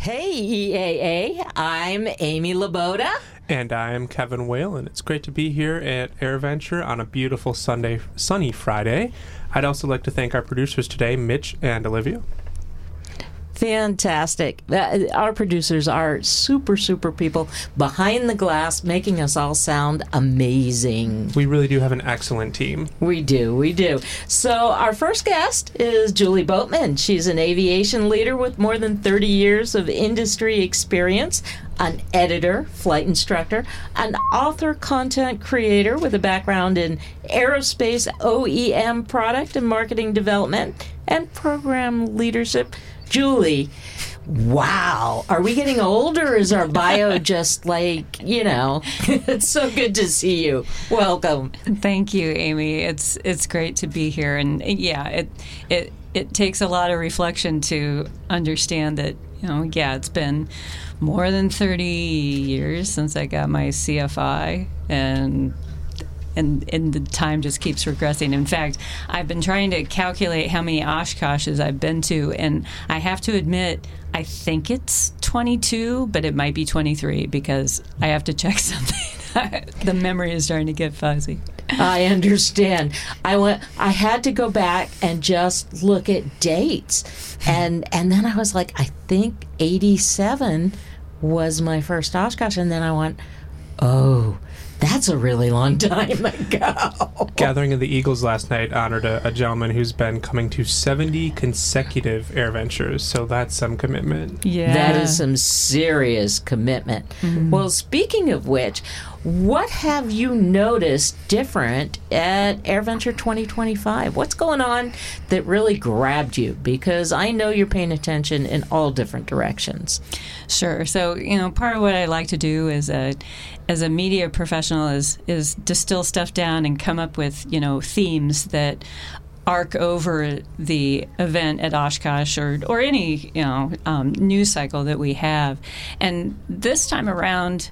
Hey, EAA, I'm Amy Laboda. And I'm Kevin Whalen. It's great to be here at AirVenture on a beautiful sunny Friday. I'd also like to thank our producers today, Mitch and Olivia. Fantastic. Our producers are super people behind the glass, making us all sound amazing. We really do have an excellent team. We do. So our first guest is Julie Boatman. She's an aviation leader with more than 30 years of industry experience, an editor, flight instructor, an author, content creator with a background in aerospace OEM product and marketing development and program leadership. Julie, wow. Are we getting old, or is our bio just it's so good to see you. Welcome. Thank you, Amy. It's great to be here. And yeah, it takes a lot of reflection to understand that, it's been more than 30 years since I got my CFI, and the time just keeps regressing. In fact, I've been trying to calculate how many Oshkoshes I've been to, and I have to admit, I think it's 22, but it might be 23 because I have to check something. The memory is starting to get fuzzy. I understand. I had to go back and just look at dates, and then I was like, I think 87 was my first Oshkosh, and then I went, oh, that's a really long time ago. Gathering of the Eagles last night honored a gentleman who's been coming to 70 consecutive AirVentures, so that's some commitment. Yeah. That is some serious commitment. Mm-hmm. Well, speaking of which, what have you noticed different at AirVenture 2025? What's going on that really grabbed you? Because I know you're paying attention in all different directions. Sure. So, part of what I like to do as a media professional is distill stuff down and come up with, themes that arc over the event at Oshkosh or any, news cycle that we have. And this time around,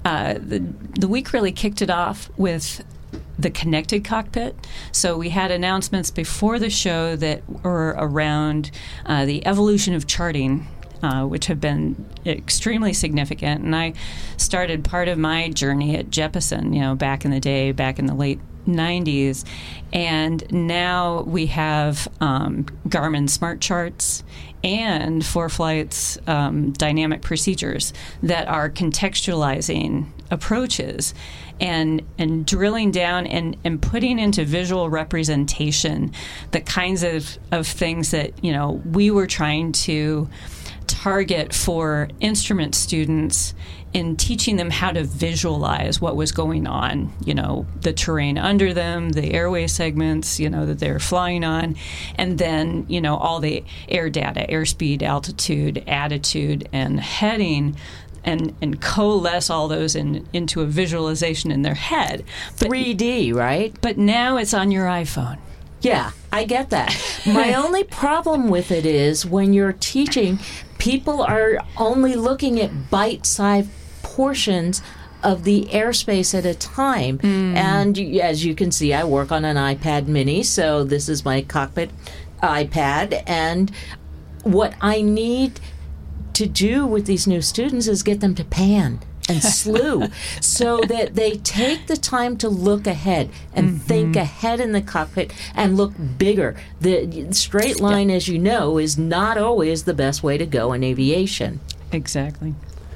the week really kicked it off with the connected cockpit. So we had announcements before the show that were around the evolution of charting, which have been extremely significant. And I started part of my journey at Jeppesen, back in the day, back in the late 90s. And now we have Garmin Smart Charts and ForeFlight's dynamic procedures that are contextualizing approaches and drilling down and putting into visual representation the kinds of things that, we were trying to target for instrument students in teaching them how to visualize what was going on, the terrain under them, the airway segments, that they're flying on, and then, all the air data, airspeed, altitude, attitude, and heading, and coalesce all those into a visualization in their head. 3D, right? But now it's on your iPhone. Yeah, I get that. My only problem with it is when you're teaching, people are only looking at bite-sized portions of the airspace at a time. And as you can see, I work on an iPad mini, so this is my cockpit iPad. And what I need to do with these new students is get them to pan and slew so that they take the time to look ahead and think ahead in the cockpit and look bigger. The straight line, as you know, is not always the best way to go in aviation. Exactly.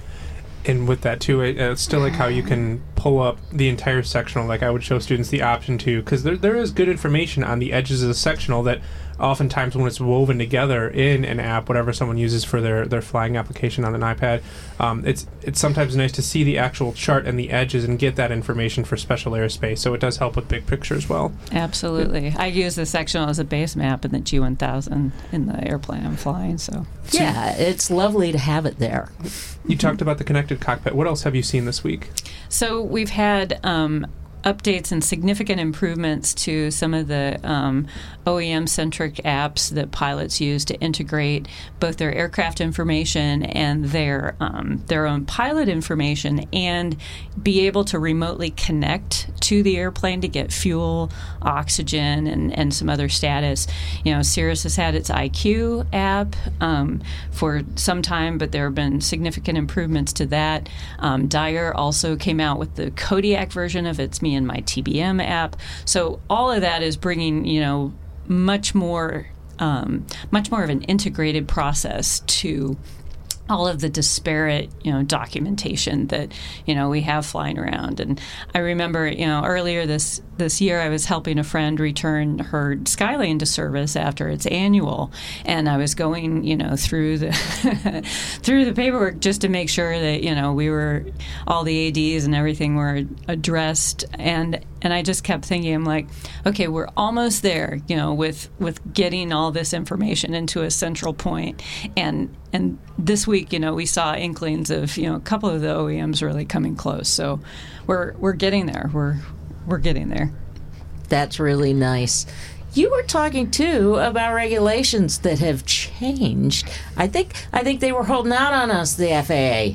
And with that, too, it's still like how you can pull up the entire sectional. Like I would show students the option to, because there is good information on the edges of the sectional that oftentimes when it's woven together in an app, whatever someone uses for their flying application on an iPad, it's sometimes nice to see the actual chart and the edges and get that information for special airspace. So it does help with big picture as well. Absolutely. I use the sectional as a base map in the G1000 in the airplane I'm flying. So yeah, it's lovely to have it there. You talked about the connected cockpit. What else have you seen this week? So we've had updates and significant improvements to some of the OEM-centric apps that pilots use to integrate both their aircraft information and their own pilot information, and be able to remotely connect to the airplane to get fuel, oxygen, and some other status. Cirrus has had its IQ app for some time, but there have been significant improvements to that. Dyer also came out with the Kodiak version of its Me and My TBM app. So all of that is bringing, much more of an integrated process to all of the disparate, documentation that, we have flying around. And I remember, earlier this year I was helping a friend return her Skylane to service after its annual, and I was going, through the through the paperwork just to make sure that, we were, all the ADs and everything were addressed, and I just kept thinking, I'm like, okay, we're almost there, with getting all this information into a central point. And this week, we saw inklings of, a couple of the OEMs really coming close. So we're getting there. We're getting there. That's really nice. You were talking too about regulations that have changed. I think they were holding out on us, the FAA.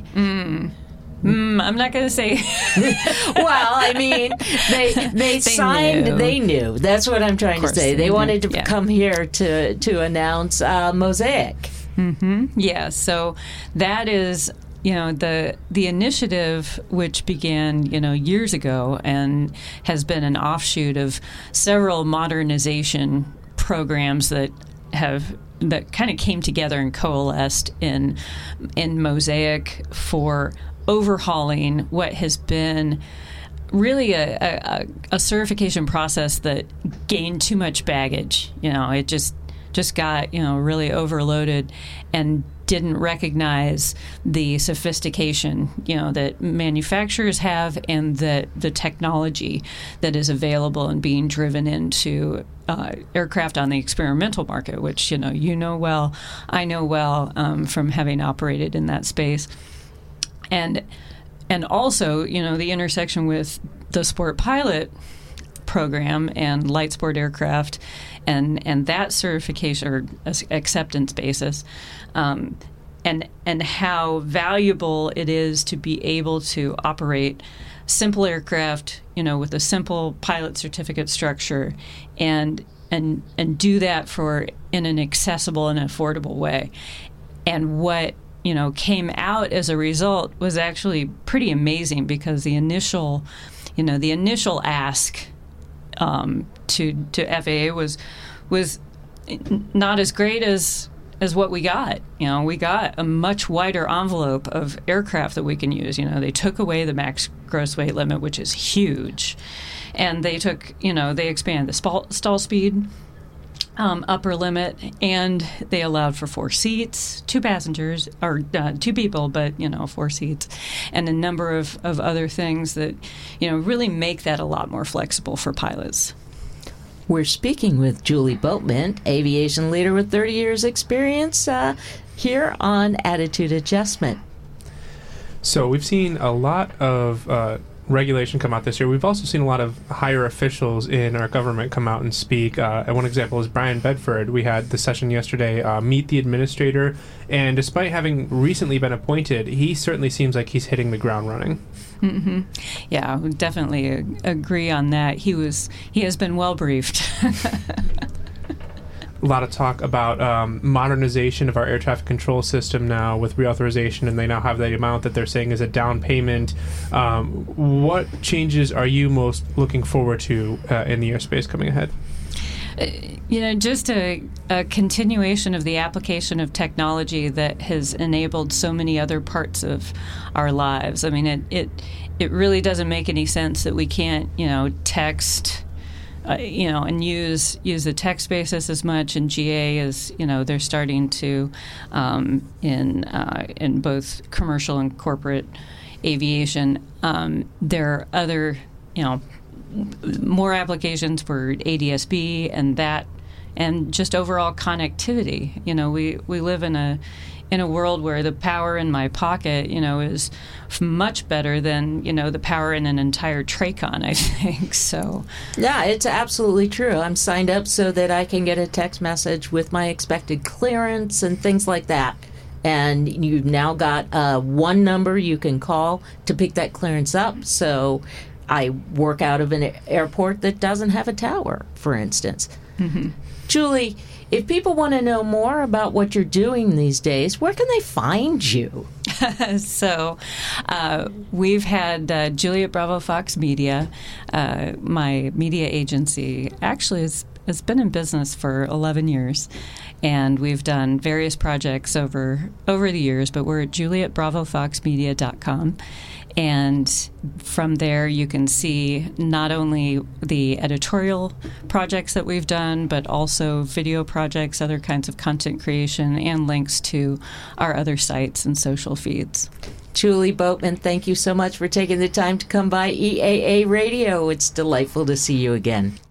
I'm not going to say. Well, I mean, they signed. Knew. They knew. That's what I'm trying to say. They wanted to yeah. come here to announce Mosaic. Mm-hmm. Yeah. So that is, the initiative, which began, years ago and has been an offshoot of several modernization programs that kind of came together and coalesced in Mosaic for overhauling what has been really a certification process that gained too much baggage. It just got really overloaded and didn't recognize the sophistication that manufacturers have, and that the technology that is available and being driven into aircraft on the experimental market, which I know well from having operated in that space. And also, the intersection with the Sport Pilot program and light sport aircraft and that certification or acceptance basis, and how valuable it is to be able to operate simple aircraft, with a simple pilot certificate structure, and do that in an accessible and affordable way. And what came out as a result was actually pretty amazing, because the initial ask to FAA was not as great as what we got. We got a much wider envelope of aircraft that we can use. They took away the max gross weight limit, which is huge, and they expanded the stall speed upper limit, and they allowed for 4 seats, 2 passengers, or 2 people, but 4 seats, and a number of other things that really make that a lot more flexible for pilots. We're speaking with Julie Boatman, aviation leader with 30 years experience, here on Attitude Adjustment. So we've seen a lot of regulation come out this year. We've also seen a lot of higher officials in our government come out and speak. One example is Brian Bedford. We had the session yesterday, Meet the Administrator, and despite having recently been appointed, he certainly seems like he's hitting the ground running. Mm-hmm. Yeah, I would definitely agree on that. He has been well briefed. A lot of talk about modernization of our air traffic control system now with reauthorization, and they now have the amount that they're saying is a down payment. What changes are you most looking forward to in the airspace coming ahead? Just a continuation of the application of technology that has enabled so many other parts of our lives. I mean, it really doesn't make any sense that we can't, text, and use the text basis as much. And GA is, they're starting to in both commercial and corporate aviation. There are other, more applications for ADS-B and just overall connectivity. We live in in a world where the power in my pocket, is much better than, the power in an entire Tracon, I think. So, yeah, it's absolutely true. I'm signed up so that I can get a text message with my expected clearance and things like that. And you've now got one number you can call to pick that clearance up. So I work out of an airport that doesn't have a tower, for instance. Mm-hmm. Julie, if people want to know more about what you're doing these days, where can they find you? So we've had Juliet Bravo Fox Media, my media agency, actually has been in business for 11 years. And we've done various projects over the years, but we're at JulietBravoFoxMedia.com. And from there, you can see not only the editorial projects that we've done, but also video projects, other kinds of content creation, and links to our other sites and social feeds. Julie Boatman, thank you so much for taking the time to come by EAA Radio. It's delightful to see you again.